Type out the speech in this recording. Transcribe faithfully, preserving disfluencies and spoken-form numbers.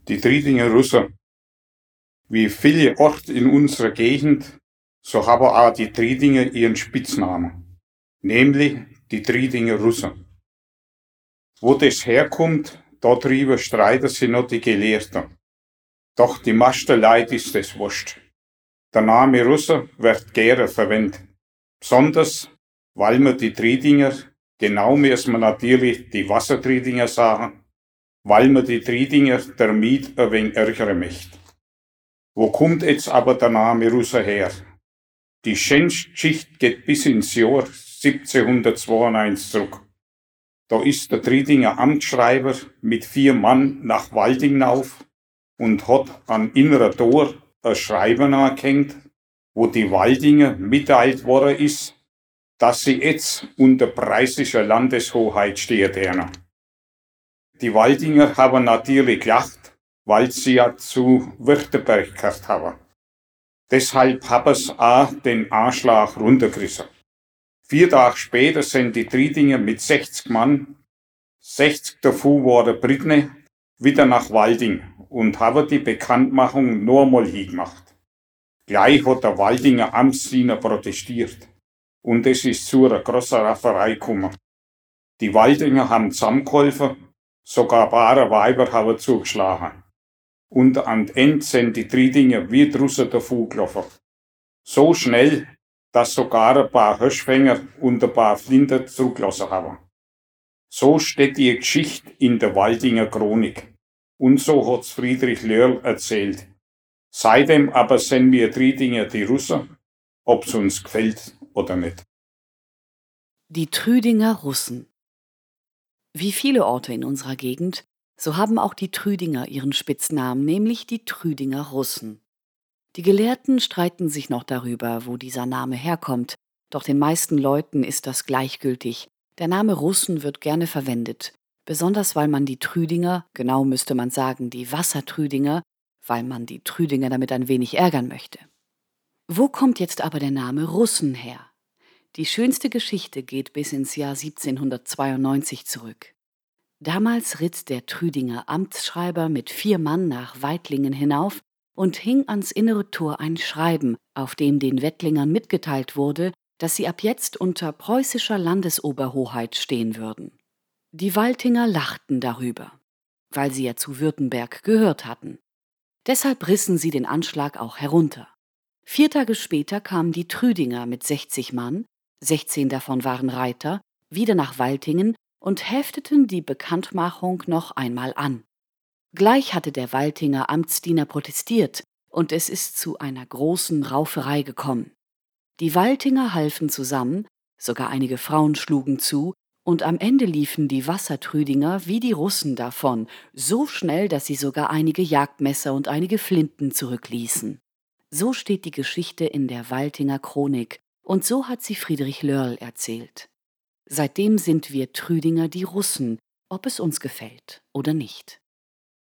Die Triedinger Russen. Wie viele Orte in unserer Gegend, so haben auch die Triedinger ihren Spitznamen, nämlich die Triedinger Russen. Wo das herkommt, darüber streiten sich noch die Gelehrten. Doch die meisten Leute ist das wurscht. Der Name Russen wird gerne verwendet. Besonders, weil man die Triedinger, genau müssen wir natürlich die Wassertriedinger sagen, weil man die Triedinger damit ein wenig ärgern möchte. Wo kommt jetzt aber der Name Russen her? Die schönste Geschichte geht bis ins Jahr siebzehnhundertzweiundneunzig zurück. Da ist der Triedinger Amtsschreiber mit vier Mann nach Walding auf und hat an innerer Tor ein Schreiben angehängt, wo die Waldinger mitteilt worden ist, dass sie jetzt unter preußischer Landeshoheit stehen werden. Die Waldinger haben natürlich gelacht, weil sie ja zu Württemberg gehört haben. Deshalb haben sie auch den Anschlag runtergerissen. Vier Tage später sind die Triedinger mit sechzig Mann, sechzig davon waren Briten, wieder nach Walding und haben die Bekanntmachung noch einmal hingemacht. Gleich hat der Waldinger Amtsdiener protestiert und es ist zu einer großen Rafferei gekommen. Die Waldinger haben zusammengeholfen, sogar ein paar Weiber haben zugeschlagen. Und am Ende sind die Triedinger wie die Russen davongelaufen. So schnell, dass sogar ein paar Hirschfänger und ein paar Flinter zurückgelassen haben. So steht die Geschichte in der Waldinger Chronik. Und so hat's Friedrich Lörl erzählt. Seitdem aber sind wir Triedinger die Russen, ob's uns gefällt oder nicht. Die Trüdinger Russen. Wie viele Orte in unserer Gegend, so haben auch die Trüdinger ihren Spitznamen, nämlich die Trüdinger Russen. Die Gelehrten streiten sich noch darüber, wo dieser Name herkommt, doch den meisten Leuten ist das gleichgültig. Der Name Russen wird gerne verwendet, besonders weil man die Trüdinger, genau müsste man sagen die Wassertrüdinger, weil man die Trüdinger damit ein wenig ärgern möchte. Wo kommt jetzt aber der Name Russen her? Die schönste Geschichte geht bis ins Jahr siebzehnhundertzweiundneunzig zurück. Damals ritt der Trüdinger Amtsschreiber mit vier Mann nach Weidlingen hinauf und hing ans innere Tor ein Schreiben, auf dem den Wettlingern mitgeteilt wurde, dass sie ab jetzt unter preußischer Landesoberhoheit stehen würden. Die Waltinger lachten darüber, weil sie ja zu Württemberg gehört hatten. Deshalb rissen sie den Anschlag auch herunter. Vier Tage später kamen die Trüdinger mit sechzig Mann, sechzehn davon waren Reiter, wieder nach Waltingen und hefteten die Bekanntmachung noch einmal an. Gleich hatte der Waltinger Amtsdiener protestiert und es ist zu einer großen Rauferei gekommen. Die Waltinger halfen zusammen, sogar einige Frauen schlugen zu und am Ende liefen die Wassertrüdinger wie die Russen davon, so schnell, dass sie sogar einige Jagdmesser und einige Flinten zurückließen. So steht die Geschichte in der Waltinger Chronik und so hat sie Friedrich Lörl erzählt. Seitdem sind wir Trüdinger die Russen, ob es uns gefällt oder nicht.